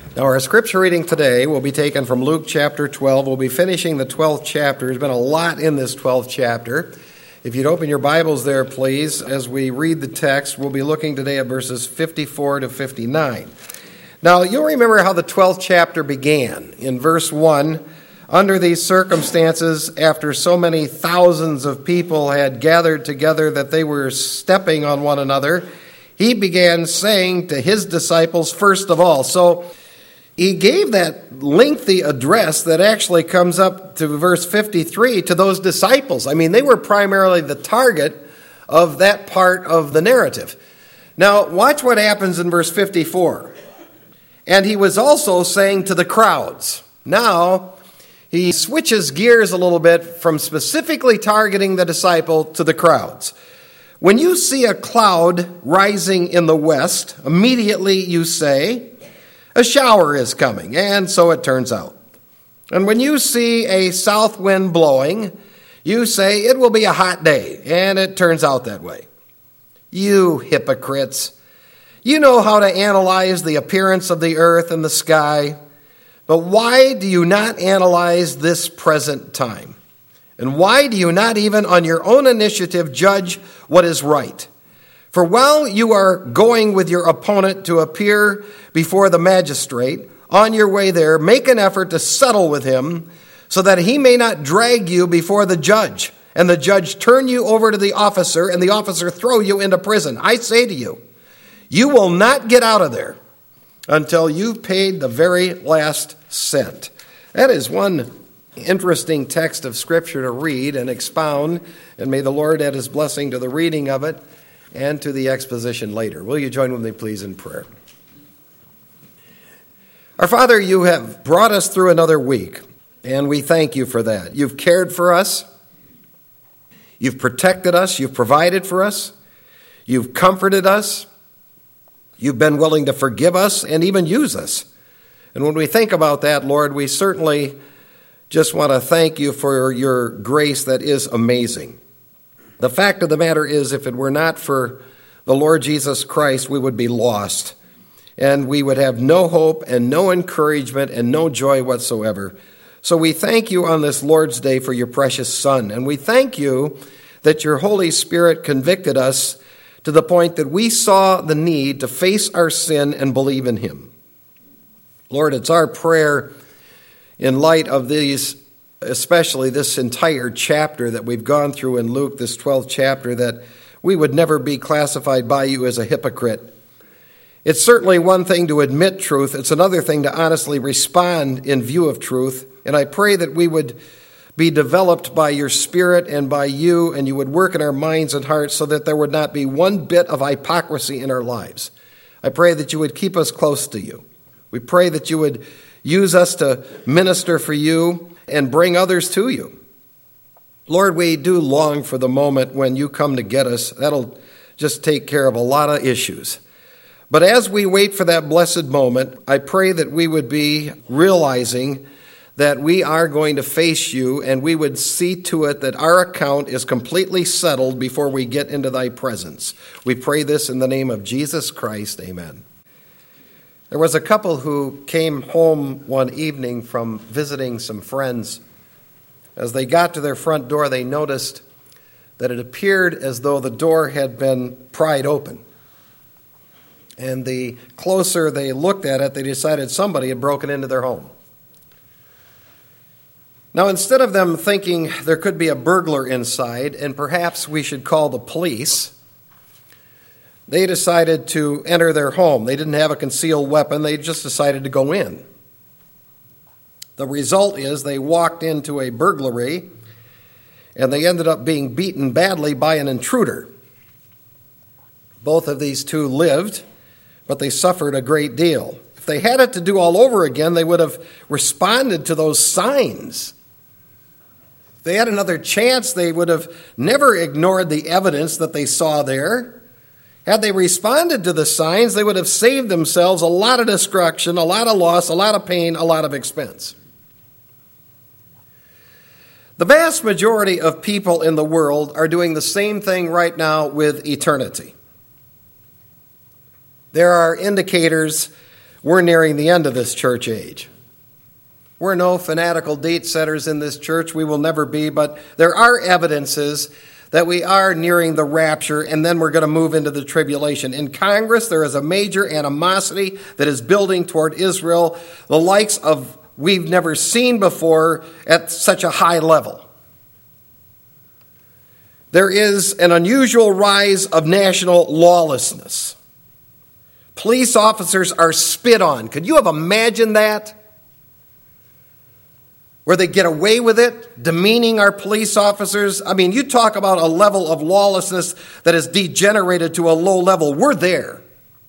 Now, our scripture reading today will be taken from Luke chapter 12. We'll be finishing the 12th chapter. There's been a lot in this 12th chapter. If you'd open your Bibles there, please, as we read the text, we'll be looking today at verses 54 to 59. Now, you'll remember how the 12th chapter began. In verse 1, under these circumstances, after so many thousands of people had gathered together that they were stepping on one another, he began saying to his disciples, first of all. So he gave that lengthy address that actually comes up to verse 53 to those disciples. I mean, they were primarily the target of that part of the narrative. Now, watch what happens in verse 54. And he was also saying to the crowds. Now, he switches gears a little bit from specifically targeting the disciple to the crowds. When you see a cloud rising in the west, immediately you say, a shower is coming, and so it turns out. And when you see a south wind blowing, you say it will be a hot day, and it turns out that way. You hypocrites, you know how to analyze the appearance of the earth and the sky, but why do you not analyze this present time? And why do you not even on your own initiative judge what is right? For while you are going with your opponent to appear before the magistrate, on your way there, make an effort to settle with him so that he may not drag you before the judge, and the judge turn you over to the officer, and the officer throw you into prison. I say to you, you will not get out of there until you've paid the very last cent. That is one interesting text of Scripture to read and expound, and may the Lord add his blessing to the reading of it and to the exposition later. Will you join with me, please, in prayer? Our Father, you have brought us through another week, and we thank you for that. You've cared for us. You've protected us. You've provided for us. You've comforted us. You've been willing to forgive us and even use us. And when we think about that, Lord, we certainly just want to thank you for your grace that is amazing. The fact of the matter is, if it were not for the Lord Jesus Christ, we would be lost. And we would have no hope and no encouragement and no joy whatsoever. So we thank you on this Lord's Day for your precious Son. And we thank you that your Holy Spirit convicted us to the point that we saw the need to face our sin and believe in him. Lord, it's our prayer in light of these, especially this entire chapter that we've gone through in Luke, this 12th chapter, that we would never be classified by you as a hypocrite. It's certainly one thing to admit truth. It's another thing to honestly respond in view of truth. And I pray that we would be developed by your Spirit and by you, and you would work in our minds and hearts so that there would not be one bit of hypocrisy in our lives. I pray that you would keep us close to you. We pray that you would use us to minister for you and bring others to you. Lord, we do long for the moment when you come to get us. That'll just take care of a lot of issues. But as we wait for that blessed moment, I pray that we would be realizing that we are going to face you, and we would see to it that our account is completely settled before we get into thy presence. We pray this in the name of Jesus Christ. Amen. There was a couple who came home one evening from visiting some friends. As they got to their front door, they noticed that it appeared as though the door had been pried open. And the closer they looked at it, they decided somebody had broken into their home. Now, instead of them thinking there could be a burglar inside and perhaps we should call the police, they decided to enter their home. They didn't have a concealed weapon. They just decided to go in. The result is they walked into a burglary, and they ended up being beaten badly by an intruder. Both of these two lived, but they suffered a great deal. If they had it to do all over again, they would have responded to those signs. If they had another chance, they would have never ignored the evidence that they saw there. Had they responded to the signs, they would have saved themselves a lot of destruction, a lot of loss, a lot of pain, a lot of expense. The vast majority of people in the world are doing the same thing right now with eternity. There are indicators We're nearing the end of this church age. We're no fanatical date setters in this church. We will never be, but there are evidences that we are nearing the rapture, and then we're going to move into the tribulation. In Congress, there is a major animosity that is building toward Israel, the likes of we've never seen before at such a high level. There is an unusual rise of national lawlessness. Police officers are spit on. Could you have imagined that? Where they get away with it, demeaning our police officers. I mean, you talk about a level of lawlessness that has degenerated to a low level. We're there.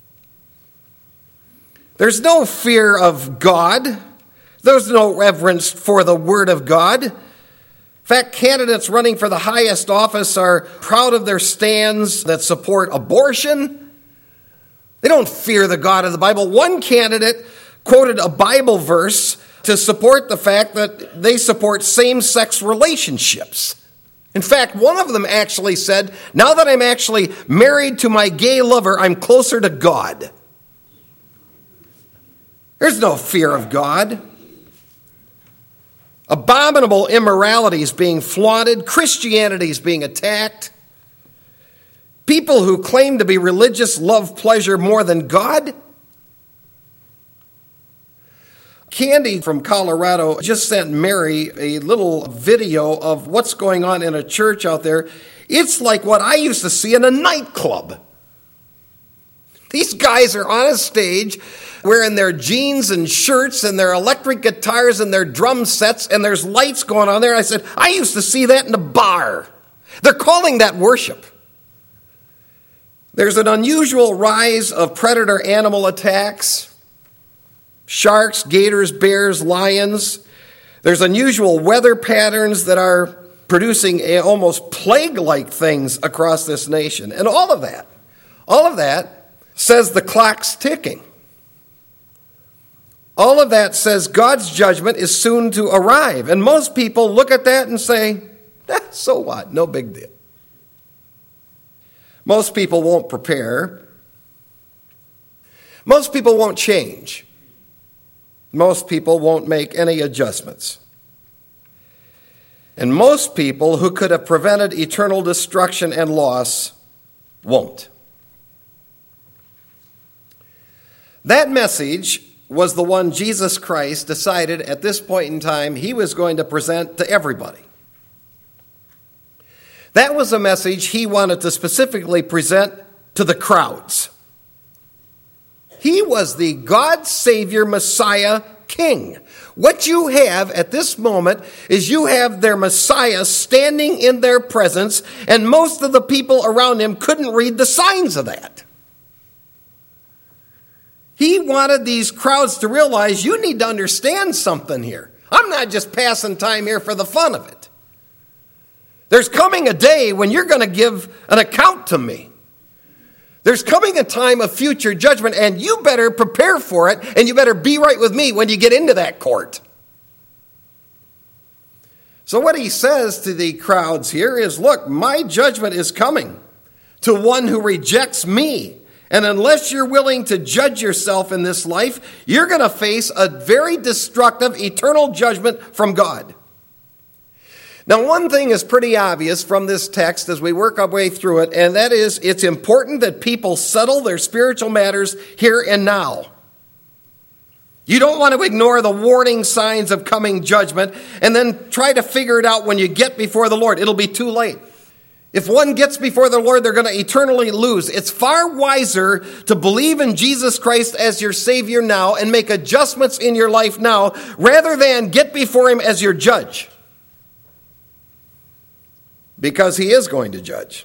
There's no fear of God. There's no reverence for the Word of God. In fact, candidates running for the highest office are proud of their stands that support abortion. They don't fear the God of the Bible. One candidate quoted a Bible verse to support the fact that they support same-sex relationships. In fact, one of them actually said, now that I'm actually married to my gay lover, I'm closer to God. There's no fear of God. Abominable immorality is being flaunted. Christianity is being attacked. People who claim to be religious love pleasure more than God. Candy from Colorado just sent Mary a little video of what's going on in a church out there. It's like what I used to see in a nightclub. These guys are on a stage wearing their jeans and shirts and their electric guitars and their drum sets, and there's lights going on there. I said, I used to see that in a bar. They're calling that worship. There's an unusual rise of predator animal attacks. Sharks, gators, bears, lions. There's unusual weather patterns that are producing almost plague-like things across this nation. And all of that says the clock's ticking. All of that says God's judgment is soon to arrive. And most people look at that and say, so what? No big deal. Most people won't prepare. Most people won't change. Most people won't make any adjustments. And most people who could have prevented eternal destruction and loss won't. That message was the one Jesus Christ decided at this point in time he was going to present to everybody. That was a message he wanted to specifically present to the crowds. He was the God, Savior, Messiah, King. What you have at this moment is you have their Messiah standing in their presence, and most of the people around him couldn't read the signs of that. He wanted these crowds to realize you need to understand something here. I'm not just passing time here for the fun of it. There's coming a day when you're going to give an account to me. There's coming a time of future judgment, and you better prepare for it, and you better be right with me when you get into that court. So what he says to the crowds here is, look, my judgment is coming to one who rejects me. And unless you're willing to judge yourself in this life, you're going to face a very destructive eternal judgment from God. Now, one thing is pretty obvious from this text as we work our way through it, and that is it's important that people settle their spiritual matters here and now. You don't want to ignore the warning signs of coming judgment and then try to figure it out when you get before the Lord. It'll be too late. If one gets before the Lord, they're going to eternally lose. It's far wiser to believe in Jesus Christ as your Savior now and make adjustments in your life now rather than get before him as your judge. Because he is going to judge.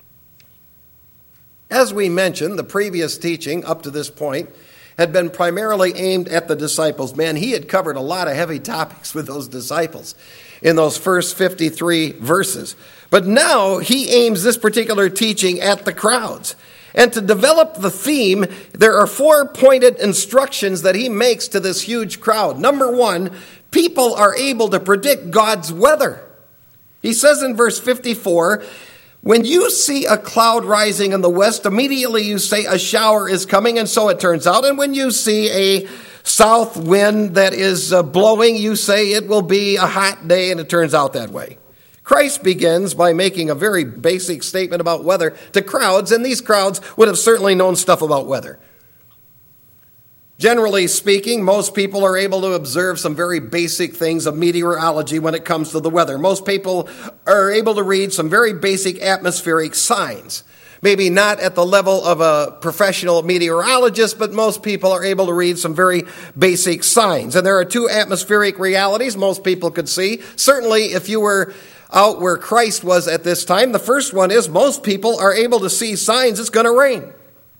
As we mentioned, the previous teaching up to this point had been primarily aimed at the disciples. Man, he had covered a lot of heavy topics with those disciples in those first 53 verses. But now he aims this particular teaching at the crowds. And to develop the theme, there are 4 pointed instructions that he makes to this huge crowd. Number 1, people are able to predict God's weather. He says in verse 54, When you see a cloud rising in the west, immediately you say a shower is coming, and so it turns out. And when you see a south wind that is blowing, you say it will be a hot day, and it turns out that way. Christ begins by making a very basic statement about weather to crowds, and these crowds would have certainly known stuff about weather. Generally speaking, most people are able to observe some very basic things of meteorology when it comes to the weather. Most people are able to read some very basic atmospheric signs. Maybe not at the level of a professional meteorologist, but most people are able to read some very basic signs. And there are two atmospheric realities most people could see. Certainly, if you were out where Christ was at this time, the first one is most people are able to see signs it's going to rain.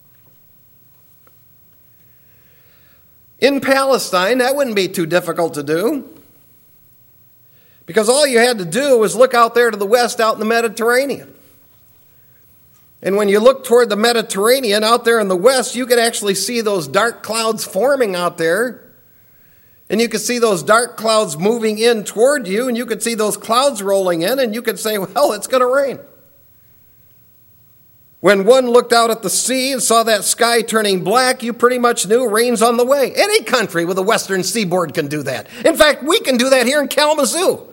In Palestine, that wouldn't be too difficult to do, because all you had to do was look out there to the west, out in the Mediterranean. And when you look toward the Mediterranean, out there in the west, you could actually see those dark clouds forming out there. And you could see those dark clouds moving in toward you, and you could see those clouds rolling in, and you could say, well, it's going to rain. When one looked out at the sea and saw that sky turning black, you pretty much knew rain's on the way. Any country with a western seaboard can do that. In fact, we can do that here in Kalamazoo.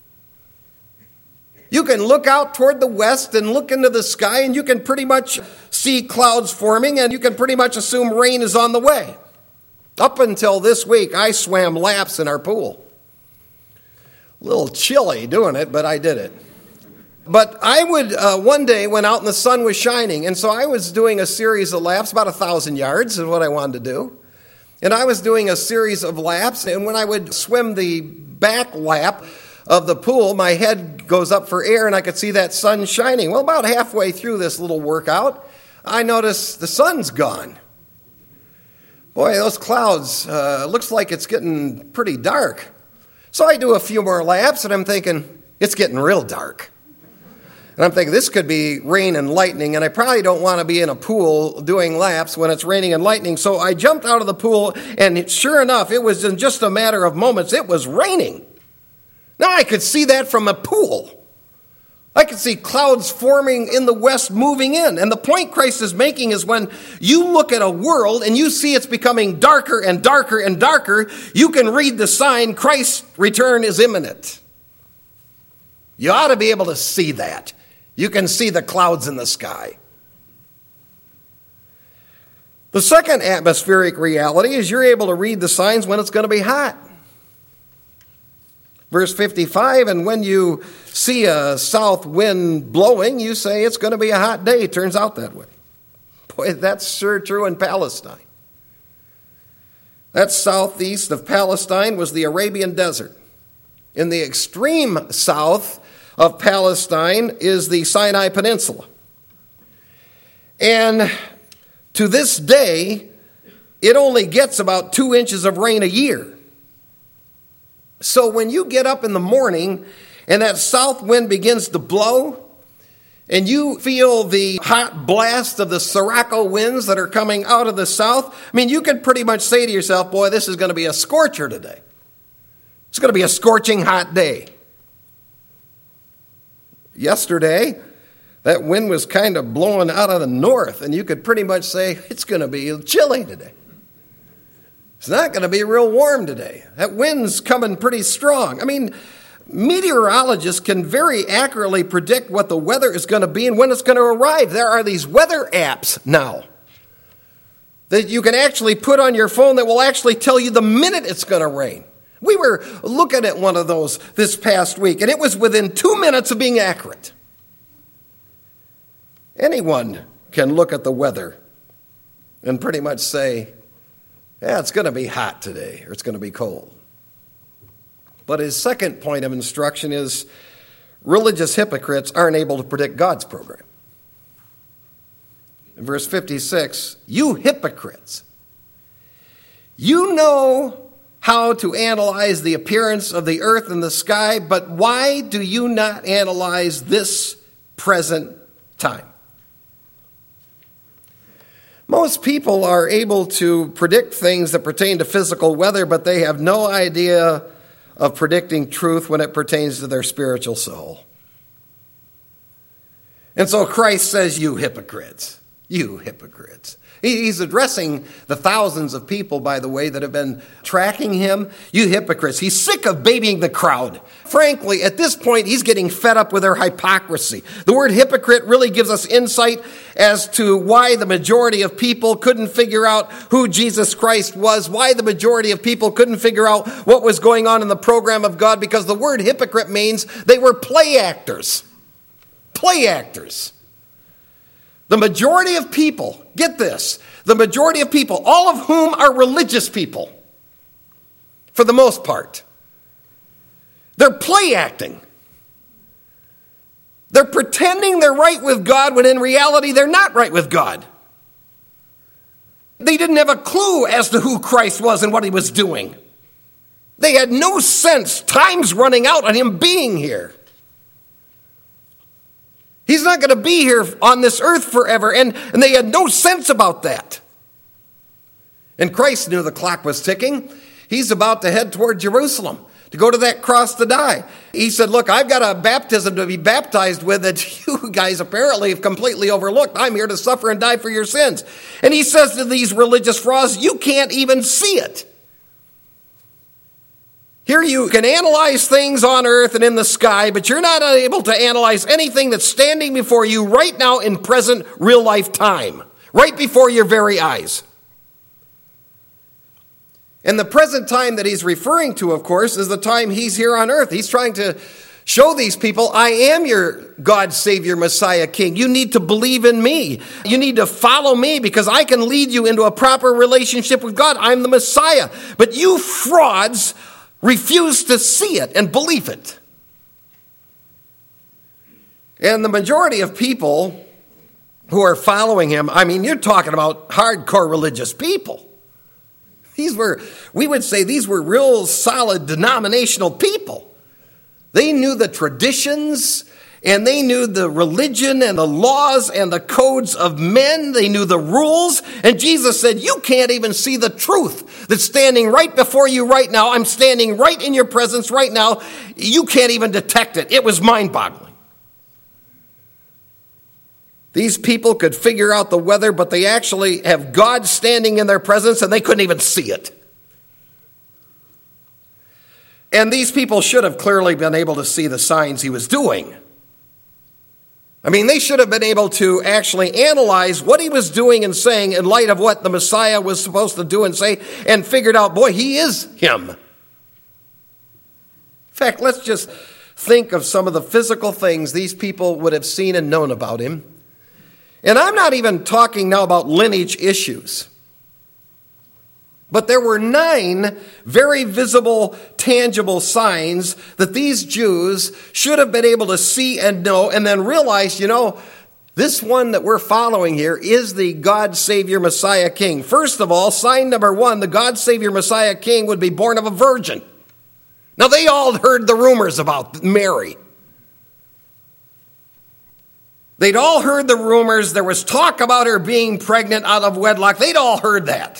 You can look out toward the west and look into the sky, and you can pretty much see clouds forming, and you can pretty much assume rain is on the way. Up until this week, I swam laps in our pool. A little chilly doing it, but I did it. But I would, one day, went out and the sun was shining, and so I was doing a series of laps, about 1,000 yards is what I wanted to do. And I was doing a series of laps, and when I would swim the back lap of the pool, my head goes up for air, and I could see that sun shining. Well, about halfway through this little workout, I noticed the sun's gone. Boy, those clouds, looks like it's getting pretty dark. So I do a few more laps, and I'm thinking, it's getting real dark. And I'm thinking, this could be rain and lightning, and I probably don't want to be in a pool doing laps when it's raining and lightning. So I jumped out of the pool, and sure enough, it was in just a matter of moments, it was raining. Now I could see that from a pool. I could see clouds forming in the west moving in. And the point Christ is making is when you look at a world and you see it's becoming darker and darker and darker, you can read the sign Christ's return is imminent. You ought to be able to see that. You can see the clouds in the sky. The second atmospheric reality is you're able to read the signs when it's going to be hot. Verse 55, and when you see a south wind blowing, you say it's going to be a hot day. It turns out that way. Boy, that's sure true in Palestine. That southeast of Palestine was the Arabian Desert. In the extreme south of Palestine is the Sinai Peninsula. And to this day, it only gets about 2 inches of rain a year. So when you get up in the morning and that south wind begins to blow, and you feel the hot blast of the Sirocco winds that are coming out of the south, I mean, you can pretty much say to yourself, boy, this is going to be a scorcher today. It's going to be a scorching hot day. Yesterday, that wind was kind of blowing out of the north, and you could pretty much say it's going to be chilly today. It's not going to be real warm today. That wind's coming pretty strong. I mean, meteorologists can very accurately predict what the weather is going to be and when it's going to arrive. There are these weather apps now that you can actually put on your phone that will actually tell you the minute it's going to rain. We were looking at one of those this past week, and it was within 2 minutes of being accurate. Anyone can look at the weather and pretty much say, yeah, it's going to be hot today, or it's going to be cold. But his second point of instruction is religious hypocrites aren't able to predict God's program. In verse 56, you hypocrites, you know how to analyze the appearance of the earth and the sky, but why do you not analyze this present time? Most people are able to predict things that pertain to physical weather, but they have no idea of predicting truth when it pertains to their spiritual soul. And so Christ says, you hypocrites, you hypocrites. He's addressing the thousands of people, by the way, that have been tracking him. You hypocrites. He's sick of babying the crowd. Frankly, at this point, he's getting fed up with their hypocrisy. The word hypocrite really gives us insight as to why the majority of people couldn't figure out who Jesus Christ was, why the majority of people couldn't figure out what was going on in the program of God, because the word hypocrite means they were play actors. Play actors. The majority of people, get this, the majority of people, all of whom are religious people, for the most part, they're play acting. They're pretending they're right with God when in reality they're not right with God. They didn't have a clue as to who Christ was and what he was doing. They had no sense. Time's running out on him being here. He's not going to be here on this earth forever, and they had no sense about that. And Christ knew the clock was ticking. He's about to head toward Jerusalem to go to that cross to die. He said, look, I've got a baptism to be baptized with that you guys apparently have completely overlooked. I'm here to suffer and die for your sins. And he says to these religious frauds, you can't even see it. Here you can analyze things on earth and in the sky, but you're not able to analyze anything that's standing before you right now in present real life time, right before your very eyes. And the present time that he's referring to, of course, is the time he's here on earth. He's trying to show these people, I am your God, Savior, Messiah, King. You need to believe in me. You need to follow me because I can lead you into a proper relationship with God. I'm the Messiah. But you frauds refuse to see it and believe it. And the majority of people who are following him, I mean, you're talking about hardcore religious people. We would say these were real solid denominational people. They knew the traditions and they knew the religion and the laws and the codes of men. They knew the rules. And Jesus said, you can't even see the truth that's standing right before you right now. I'm standing right in your presence right now. You can't even detect it. It was mind-boggling. These people could figure out the weather, but they actually have God standing in their presence and they couldn't even see it. And these people should have clearly been able to see the signs he was doing. I mean, they should have been able to actually analyze what he was doing and saying in light of what the Messiah was supposed to do and say, and figured out, boy, he is him. In fact, let's just think of some of the physical things these people would have seen and known about him. And I'm not even talking now about lineage issues. But there were 9 very visible, tangible signs that these Jews should have been able to see and know and then realize, this one that we're following here is the God, Savior, Messiah, King. First of all, sign number 1, the God, Savior, Messiah, King would be born of a virgin. Now, they all heard the rumors about Mary. They'd all heard the rumors. There was talk about her being pregnant out of wedlock. They'd all heard that.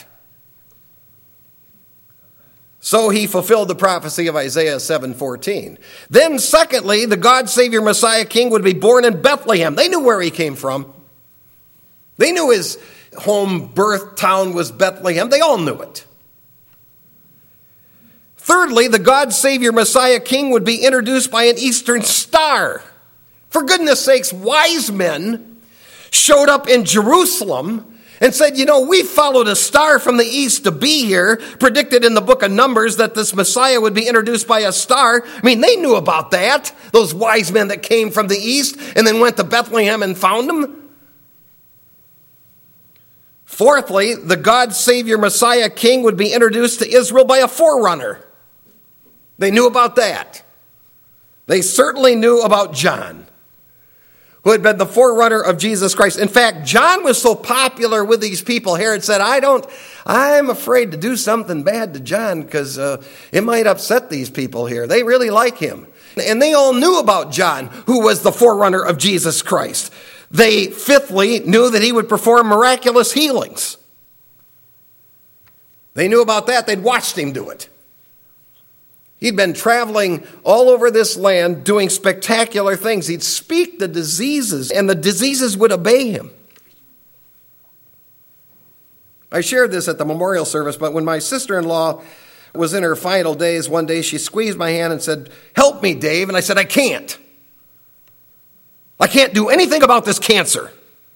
So he fulfilled the prophecy of Isaiah 7:14. Then secondly, the God, Savior, Messiah, King would be born in Bethlehem. They knew where he came from. They knew his home birth town was Bethlehem. They all knew it. Thirdly, the God, Savior, Messiah, King would be introduced by an eastern star. For goodness sakes, wise men showed up in Jerusalem and said, we followed a star from the east to be here, predicted in the book of Numbers that this Messiah would be introduced by a star. I mean, they knew about that, those wise men that came from the east and then went to Bethlehem and found him. Fourthly, the God, Savior, Messiah, King would be introduced to Israel by a forerunner. They knew about that. They certainly knew about John, who had been the forerunner of Jesus Christ. In fact, John was so popular with these people, Herod said, I'm afraid to do something bad to John because it might upset these people here. They really like him. And they all knew about John, who was the forerunner of Jesus Christ. They, fifthly, knew that he would perform miraculous healings. They knew about that. They'd watched him do it. He'd been traveling all over this land doing spectacular things. He'd speak the diseases, and the diseases would obey him. I shared this at the memorial service, but when my sister-in-law was in her final days, one day she squeezed my hand and said, "Help me, Dave." And I said, "I can't. I can't do anything about this cancer.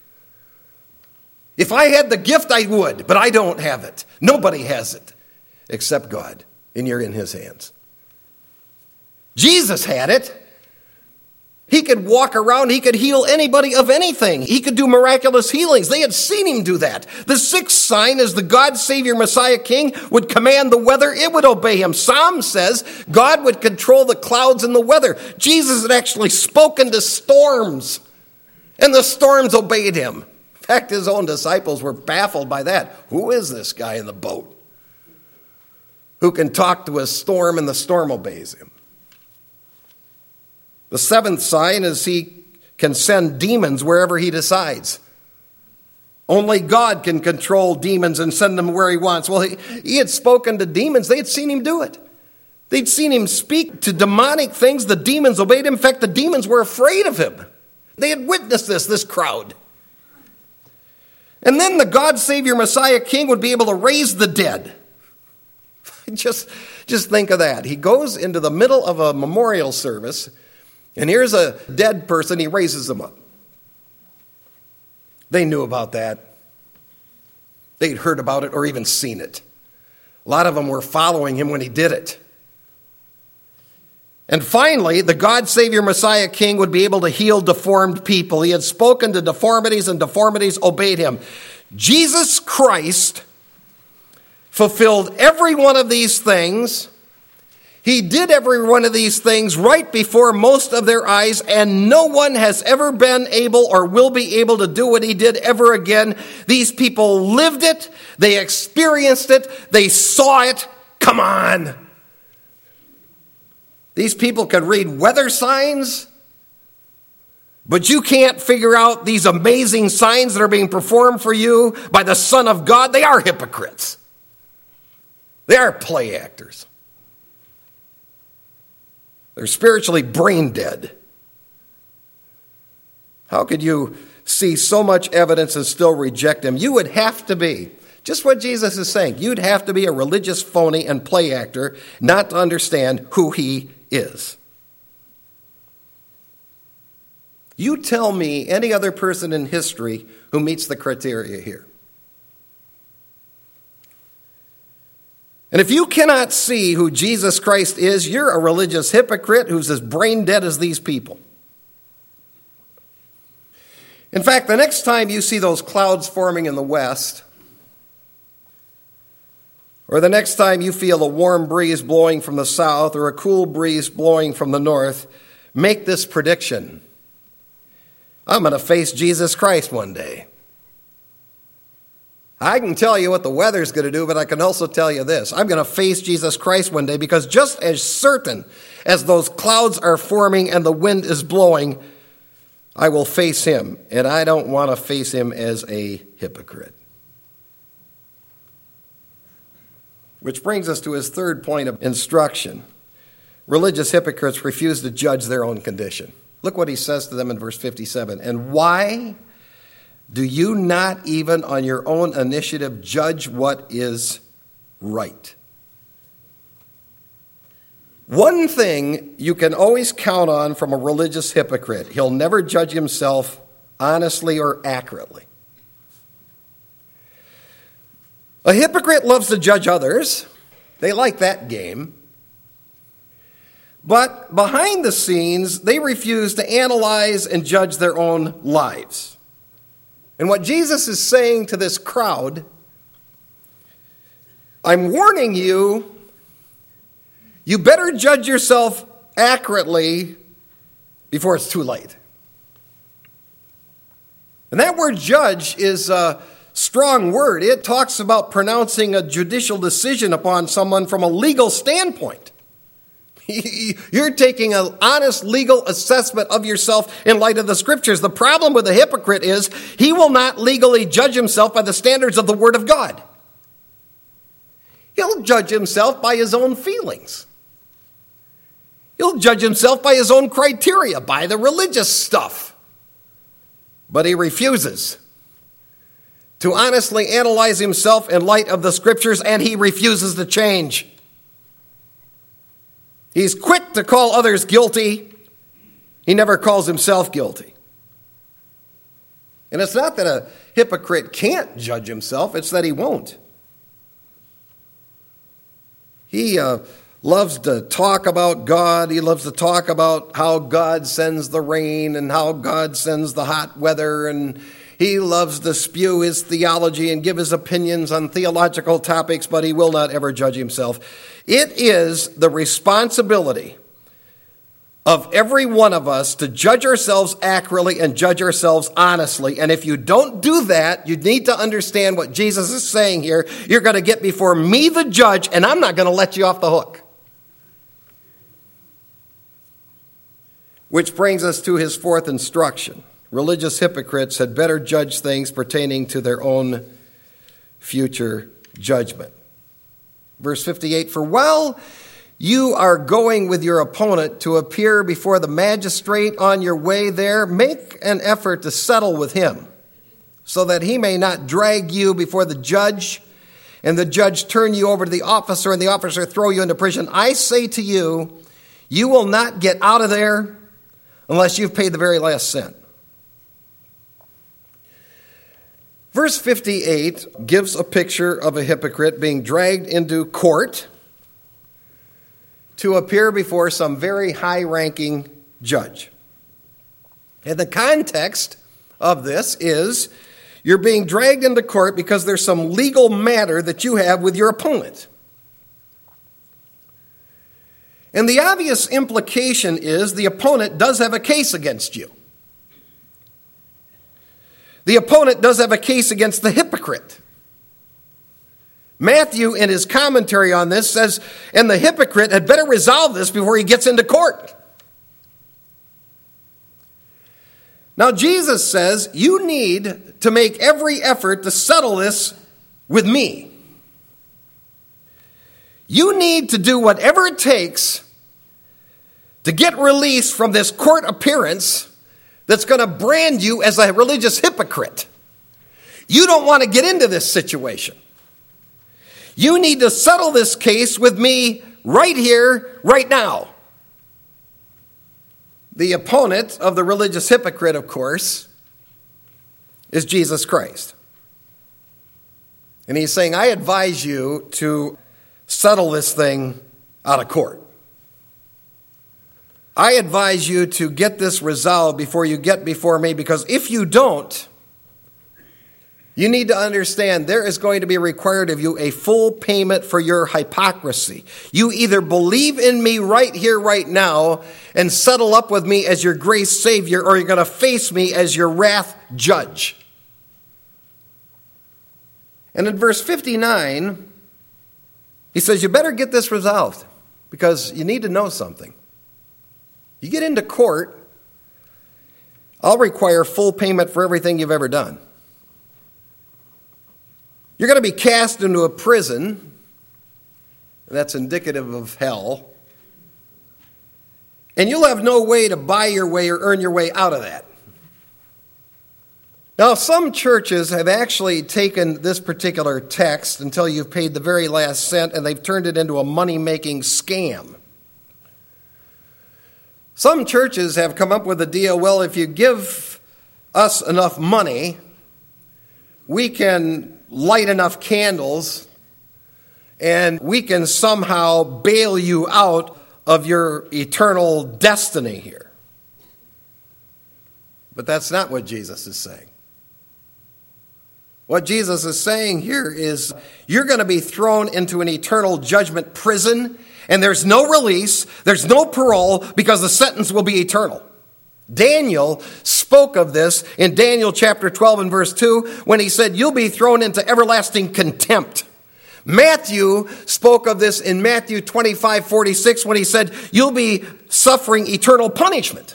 If I had the gift, I would, but I don't have it. Nobody has it except God, and you're in his hands." Jesus had it. He could walk around. He could heal anybody of anything. He could do miraculous healings. They had seen him do that. The sixth sign is the God, Savior, Messiah, King would command the weather. It would obey him. Psalm says God would control the clouds and the weather. Jesus had actually spoken to storms, and the storms obeyed him. In fact, his own disciples were baffled by that. Who is this guy in the boat who can talk to a storm and the storm obeys him? The seventh sign is he can send demons wherever he decides. Only God can control demons and send them where he wants. Well, he had spoken to demons. They had seen him do it. They'd seen him speak to demonic things. The demons obeyed him. In fact, the demons were afraid of him. They had witnessed this crowd. And then the God, Savior, Messiah, King would be able to raise the dead. Just think of that. He goes into the middle of a memorial service, and here's a dead person. He raises them up. They knew about that. They'd heard about it or even seen it. A lot of them were following him when he did it. And finally, the God, Savior, Messiah, King would be able to heal deformed people. He had spoken to deformities, and deformities obeyed him. Jesus Christ fulfilled every one of these things. He did every one of these things right before most of their eyes, and no one has ever been able or will be able to do what he did ever again. These people lived it. They experienced it. They saw it. Come on. These people can read weather signs, but you can't figure out these amazing signs that are being performed for you by the Son of God. They are hypocrites. They are play actors. They're spiritually brain dead. How could you see so much evidence and still reject him? You would have to be, just what Jesus is saying, you'd have to be a religious phony and play actor not to understand who he is. You tell me any other person in history who meets the criteria here. And if you cannot see who Jesus Christ is, you're a religious hypocrite who's as brain dead as these people. In fact, the next time you see those clouds forming in the west, or the next time you feel a warm breeze blowing from the south or a cool breeze blowing from the north, make this prediction. I'm going to face Jesus Christ one day. I can tell you what the weather's going to do, but I can also tell you this. I'm going to face Jesus Christ one day, because just as certain as those clouds are forming and the wind is blowing, I will face him. And I don't want to face him as a hypocrite. Which brings us to his third point of instruction. Religious hypocrites refuse to judge their own condition. Look what he says to them in verse 57. And why do you not even on your own initiative judge what is right? One thing you can always count on from a religious hypocrite: he'll never judge himself honestly or accurately. A hypocrite loves to judge others. They like that game. But behind the scenes, they refuse to analyze and judge their own lives. And what Jesus is saying to this crowd, I'm warning you, you better judge yourself accurately before it's too late. And that word judge is a strong word. It talks about pronouncing a judicial decision upon someone from a legal standpoint. You're taking an honest legal assessment of yourself in light of the scriptures. The problem with a hypocrite is he will not legally judge himself by the standards of the Word of God. He'll judge himself by his own feelings. He'll judge himself by his own criteria, by the religious stuff. But he refuses to honestly analyze himself in light of the Scriptures, and he refuses to change. He's quick to call others guilty. He never calls himself guilty. And it's not that a hypocrite can't judge himself, it's that he won't. He loves to talk about God. He loves to talk about how God sends the rain and how God sends the hot weather. And he loves to spew his theology and give his opinions on theological topics, but he will not ever judge himself. It is the responsibility of every one of us to judge ourselves accurately and judge ourselves honestly. And if you don't do that, you need to understand what Jesus is saying here. You're going to get before me, the judge, and I'm not going to let you off the hook. Which brings us to his fourth instruction. Religious hypocrites had better judge things pertaining to their own future judgment. Verse 58, for while you are going with your opponent to appear before the magistrate on your way there, make an effort to settle with him, so that he may not drag you before the judge, and the judge turn you over to the officer, and the officer throw you into prison. I say to you, you will not get out of there unless you've paid the very last cent. Verse 58 gives a picture of a hypocrite being dragged into court to appear before some very high-ranking judge. And the context of this is you're being dragged into court because there's some legal matter that you have with your opponent. And the obvious implication is the opponent does have a case against you. The opponent does have a case against the hypocrite. Matthew, in his commentary on this, says, and the hypocrite had better resolve this before he gets into court. Now, Jesus says, you need to make every effort to settle this with me. You need to do whatever it takes to get released from this court appearance that's going to brand you as a religious hypocrite. You don't want to get into this situation. You need to settle this case with me right here, right now. The opponent of the religious hypocrite, of course, is Jesus Christ. And he's saying, I advise you to settle this thing out of court. I advise you to get this resolved before you get before me, because if you don't, you need to understand there is going to be required of you a full payment for your hypocrisy. You either believe in me right here, right now, and settle up with me as your grace Savior, or you're going to face me as your wrath judge. And in verse 59, he says, you better get this resolved, because you need to know something. You get into court, I'll require full payment for everything you've ever done. You're going to be cast into a prison. That's indicative of hell. And you'll have no way to buy your way or earn your way out of that. Now, some churches have actually taken this particular text until you've paid the very last cent, and they've turned it into a money-making scam. Some churches have come up with a deal, well, if you give us enough money, we can light enough candles, and we can somehow bail you out of your eternal destiny here. But that's not what Jesus is saying. What Jesus is saying here is you're going to be thrown into an eternal judgment prison, and there's no release, there's no parole, because the sentence will be eternal. Daniel spoke of this in Daniel chapter 12 and verse 2 when he said, you'll be thrown into everlasting contempt. Matthew spoke of this in Matthew 25:46 when he said, you'll be suffering eternal punishment.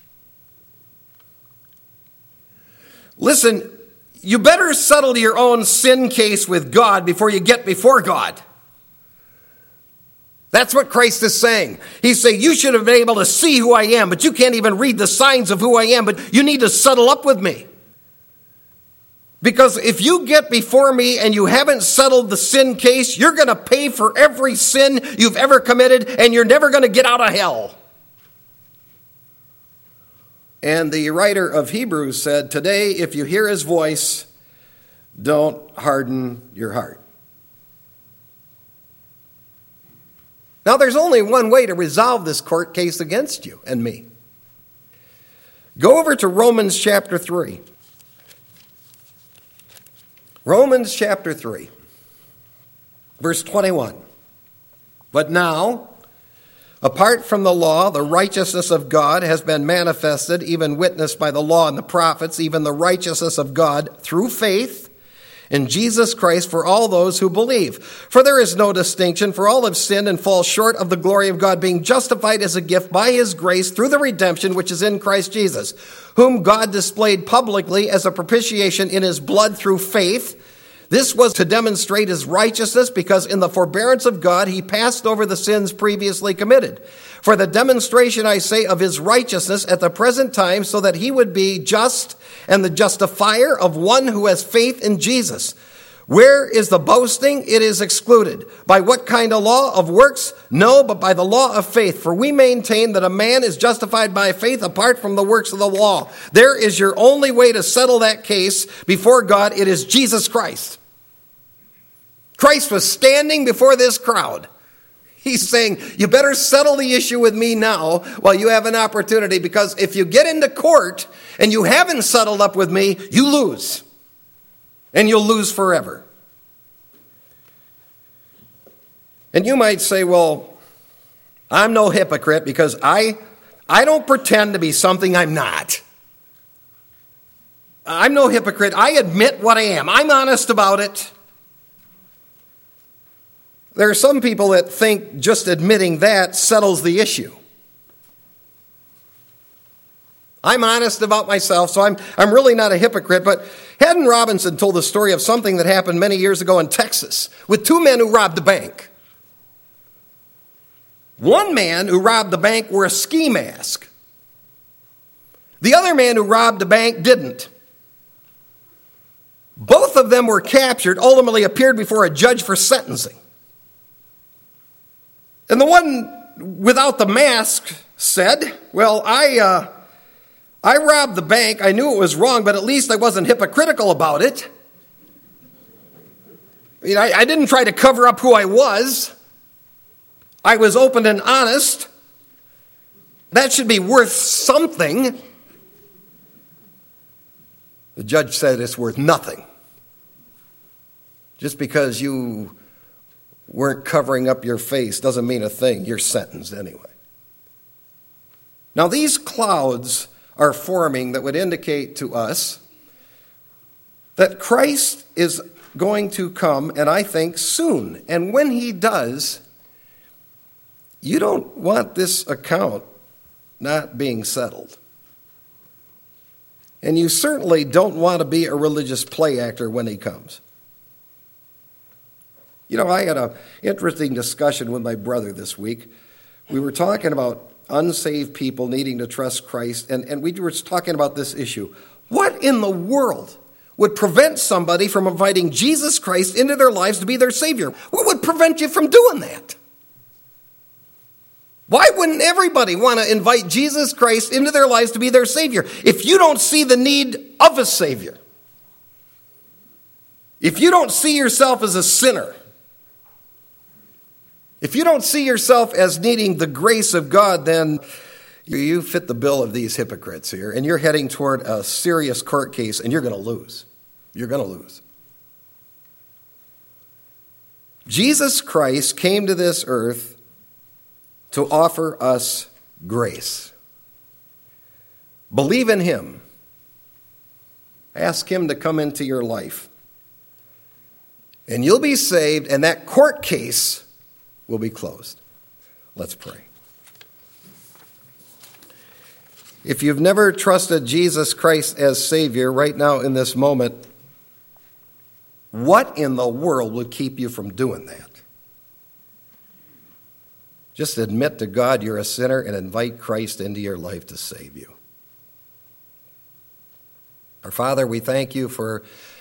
Listen, you better settle your own sin case with God before you get before God. That's what Christ is saying. He's saying, you should have been able to see who I am, but you can't even read the signs of who I am, but you need to settle up with me. Because if you get before me and you haven't settled the sin case, you're going to pay for every sin you've ever committed, and you're never going to get out of hell. And the writer of Hebrews said, today, if you hear his voice, don't harden your heart. Now, there's only one way to resolve this court case against you and me. Go over to Romans chapter 3. Romans chapter 3, verse 21. But now, apart from the law, the righteousness of God has been manifested, even witnessed by the law and the prophets, even the righteousness of God through faith in Jesus Christ for all those who believe. For there is no distinction, for all have sinned and fall short of the glory of God, being justified as a gift by his grace through the redemption which is in Christ Jesus, whom God displayed publicly as a propitiation in his blood through faith. This was to demonstrate his righteousness, because in the forbearance of God he passed over the sins previously committed. For the demonstration, I say, of his righteousness at the present time, so that he would be just and the justifier of one who has faith in Jesus. Where is the boasting? It is excluded. By what kind of law? Of works? No, but by the law of faith. For we maintain that a man is justified by faith apart from the works of the law. There is your only way to settle that case before God. It is Jesus Christ. Christ was standing before this crowd. He's saying, you better settle the issue with me now while you have an opportunity, because if you get into court and you haven't settled up with me, you lose. And you'll lose forever. And you might say, well, I'm no hypocrite because I don't pretend to be something I'm not. I'm no hypocrite. I admit what I am. I'm honest about it. There are some people that think just admitting that settles the issue. I'm honest about myself, so I'm really not a hypocrite. But Haddon Robinson told the story of something that happened many years ago in Texas with two men who robbed a bank. One man who robbed the bank wore a ski mask. The other man who robbed the bank didn't. Both of them were captured, ultimately appeared before a judge for sentencing. And the one without the mask said, well, I robbed the bank. I knew it was wrong, but at least I wasn't hypocritical about it. I didn't try to cover up who I was. I was open and honest. That should be worth something. The judge said it's worth nothing. Just because you weren't covering up your face doesn't mean a thing. You're sentenced anyway. Now, these clouds are forming that would indicate to us that Christ is going to come, and I think soon. And when he does, you don't want this account not being settled. And you certainly don't want to be a religious play actor when he comes. I had an interesting discussion with my brother this week. We were talking about unsaved people needing to trust Christ, and we were talking about this issue. What in the world would prevent somebody from inviting Jesus Christ into their lives to be their Savior? What would prevent you from doing that? Why wouldn't everybody want to invite Jesus Christ into their lives to be their Savior if you don't see the need of a Savior? If you don't see yourself as a sinner, if you don't see yourself as needing the grace of God, then you fit the bill of these hypocrites here, and you're heading toward a serious court case, and you're going to lose. You're going to lose. Jesus Christ came to this earth to offer us grace. Believe in him. Ask him to come into your life. And you'll be saved, and that court case will be closed. Let's pray. If you've never trusted Jesus Christ as Savior right now in this moment, what in the world would keep you from doing that? Just admit to God you're a sinner and invite Christ into your life to save you. Our Father, we thank you for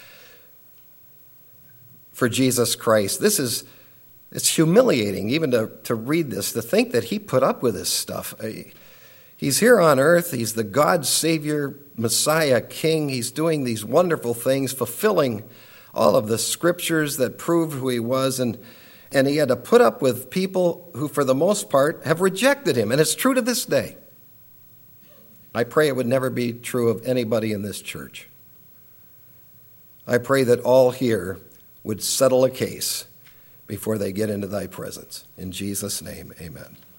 Jesus Christ. It's humiliating even to read this, to think that he put up with this stuff. He's here on earth. He's the God, Savior, Messiah, King. He's doing these wonderful things, fulfilling all of the scriptures that proved who he was. And he had to put up with people who, for the most part, have rejected him. And it's true to this day. I pray it would never be true of anybody in this church. I pray that all here would settle a case before they get into thy presence. In Jesus' name, amen.